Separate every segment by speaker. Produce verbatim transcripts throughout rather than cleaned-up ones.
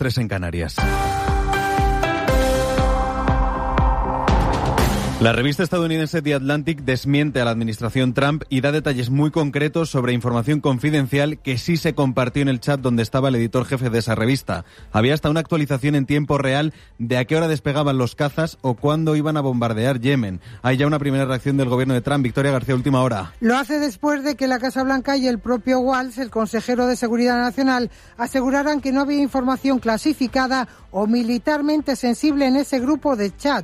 Speaker 1: tres en Canarias. La revista estadounidense The Atlantic desmiente a la administración Trump y da detalles muy concretos sobre información confidencial que sí se compartió en el chat donde estaba el editor jefe de esa revista. Había hasta una actualización en tiempo real de a qué hora despegaban los cazas o cuándo iban a bombardear Yemen. Hay ya una primera reacción del gobierno de Trump. Victoria García, última hora.
Speaker 2: Lo hace después de que la Casa Blanca y el propio Waltz, el consejero de Seguridad Nacional, aseguraran que no había información clasificada o militarmente sensible en ese grupo de chat.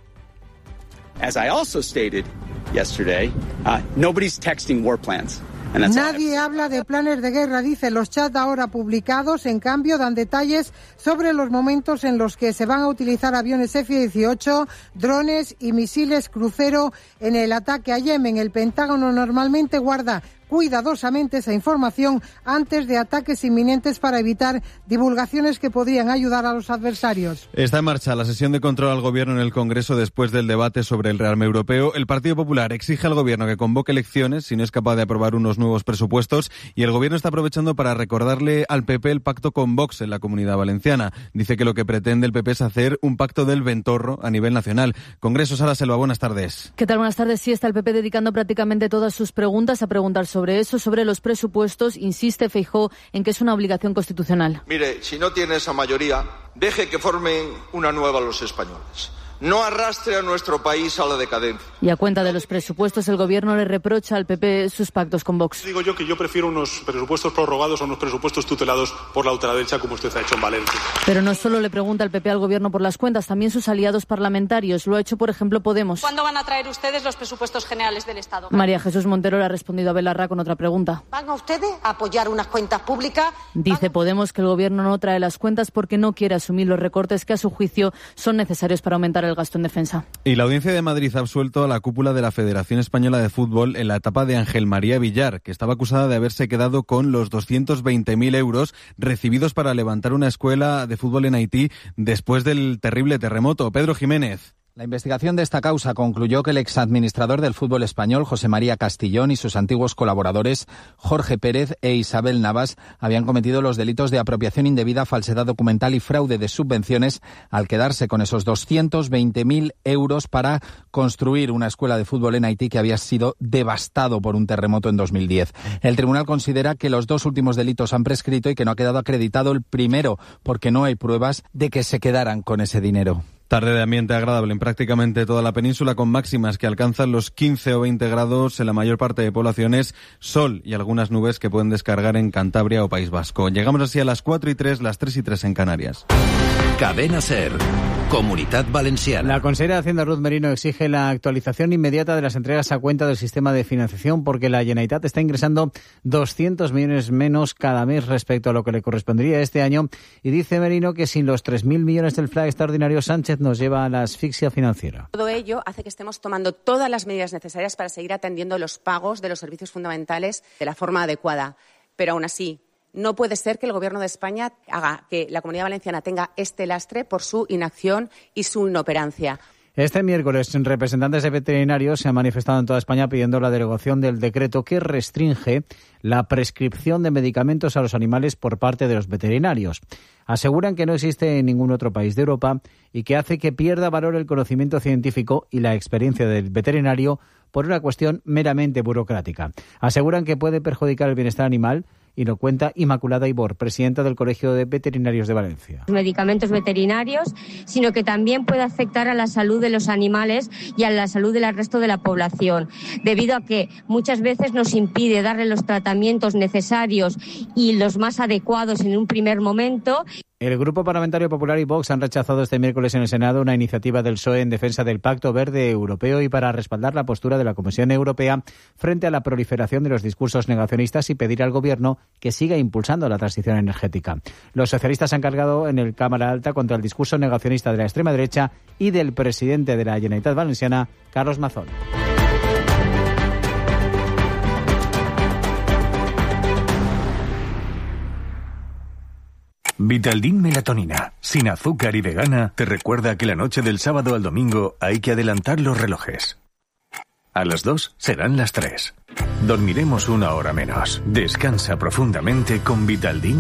Speaker 3: As I also stated yesterday, uh, nobody's texting war plans.
Speaker 2: Nadie habla de planes de guerra, dice. Los chats ahora publicados, en cambio, dan detalles sobre los momentos en los que se van a utilizar aviones F dieciocho, drones y misiles crucero en el ataque a Yemen. El Pentágono normalmente guarda cuidadosamente esa información antes de ataques inminentes para evitar divulgaciones que podrían ayudar a los adversarios.
Speaker 1: Está en marcha la sesión de control al Gobierno en el Congreso después del debate sobre el rearme europeo. El Partido Popular exige al Gobierno que convoque elecciones si no es capaz de aprobar unos nuevos presupuestos y el Gobierno está aprovechando para recordarle al P P el pacto con Vox en la Comunidad Valenciana. Dice que lo que pretende el P P es hacer un pacto del ventorro a nivel nacional. Congreso, Sara Selva, buenas tardes.
Speaker 4: ¿Qué tal? Buenas tardes. Sí, está el P P dedicando prácticamente todas sus preguntas a preguntar sobre Sobre eso, sobre los presupuestos, insiste Feijóo en que es una obligación constitucional.
Speaker 5: Mire, si no tiene esa mayoría, deje que formen una nueva los españoles. No arrastre a nuestro país a la decadencia.
Speaker 4: Y a cuenta de los presupuestos, el Gobierno le reprocha al P P sus pactos con Vox.
Speaker 6: Digo yo que yo prefiero unos presupuestos prorrogados a unos presupuestos tutelados por la ultraderecha, como usted ha hecho en Valencia.
Speaker 4: Pero no solo le pregunta al P P al Gobierno por las cuentas, también sus aliados parlamentarios. Lo ha hecho, por ejemplo, Podemos.
Speaker 7: ¿Cuándo van a traer ustedes los presupuestos generales del Estado?
Speaker 4: María Jesús Montero le ha respondido a Belarra con otra pregunta.
Speaker 8: ¿Van a ustedes a apoyar unas cuentas públicas?
Speaker 4: Dice Podemos que el Gobierno no trae las cuentas porque no quiere asumir los recortes que, a su juicio, son necesarios para aumentar el gasto en defensa.
Speaker 1: Y la Audiencia de Madrid ha absuelto a la cúpula de la Federación Española de Fútbol en la etapa de Ángel María Villar, que estaba acusada de haberse quedado con los doscientos veinte mil euros recibidos para levantar una escuela de fútbol en Haití después del terrible terremoto. Pedro Jiménez.
Speaker 9: La investigación de esta causa concluyó que el exadministrador del fútbol español, José María Castillón, y sus antiguos colaboradores, Jorge Pérez e Isabel Navas, habían cometido los delitos de apropiación indebida, falsedad documental y fraude de subvenciones al quedarse con esos doscientos veinte mil euros para construir una escuela de fútbol en Haití que había sido devastado por un terremoto en dos mil diez. El tribunal considera que los dos últimos delitos han prescrito y que no ha quedado acreditado el primero, porque no hay pruebas de que se quedaran con ese dinero.
Speaker 1: Tarde de ambiente agradable en prácticamente toda la península, con máximas que alcanzan los quince o veinte grados en la mayor parte de poblaciones, sol y algunas nubes que pueden descargar en Cantabria o País Vasco. Llegamos así a las cuatro y tres, las tres y tres en Canarias.
Speaker 10: Cadena SER, Comunitat Valenciana.
Speaker 11: La consejera de Hacienda, Ruth Merino, exige la actualización inmediata de las entregas a cuenta del sistema de financiación porque la Generalitat está ingresando doscientos millones menos cada mes respecto a lo que le correspondería este año y dice Merino que sin los tres mil millones del F L A extraordinario, Sánchez nos lleva a la asfixia financiera.
Speaker 12: Todo ello hace que estemos tomando todas las medidas necesarias para seguir atendiendo los pagos de los servicios fundamentales de la forma adecuada. Pero aún así, no puede ser que el Gobierno de España haga que la Comunidad Valenciana tenga este lastre por su inacción y su inoperancia.
Speaker 11: Este miércoles, representantes de veterinarios se han manifestado en toda España pidiendo la derogación del decreto que restringe la prescripción de medicamentos a los animales por parte de los veterinarios. Aseguran que no existe en ningún otro país de Europa y que hace que pierda valor el conocimiento científico y la experiencia del veterinario por una cuestión meramente burocrática. Aseguran que puede perjudicar el bienestar animal y lo cuenta Inmaculada Ibor, presidenta del Colegio de Veterinarios de Valencia.
Speaker 13: Medicamentos veterinarios, sino que también puede afectar a la salud de los animales y a la salud del resto de la población, debido a que muchas veces nos impide darle los tratamientos necesarios y los más adecuados en un primer momento.
Speaker 11: El Grupo Parlamentario Popular y Vox han rechazado este miércoles en el Senado una iniciativa del P S O E en defensa del Pacto Verde Europeo y para respaldar la postura de la Comisión Europea frente a la proliferación de los discursos negacionistas y pedir al Gobierno que siga impulsando la transición energética. Los socialistas han cargado en el Cámara Alta contra el discurso negacionista de la extrema derecha y del presidente de la Generalitat Valenciana, Carlos Mazón.
Speaker 14: Vitaldin Melatonina, sin azúcar y vegana, te recuerda que la noche del sábado al domingo hay que adelantar los relojes. A las dos serán las tres. Dormiremos una hora menos. Descansa profundamente con Vitaldin.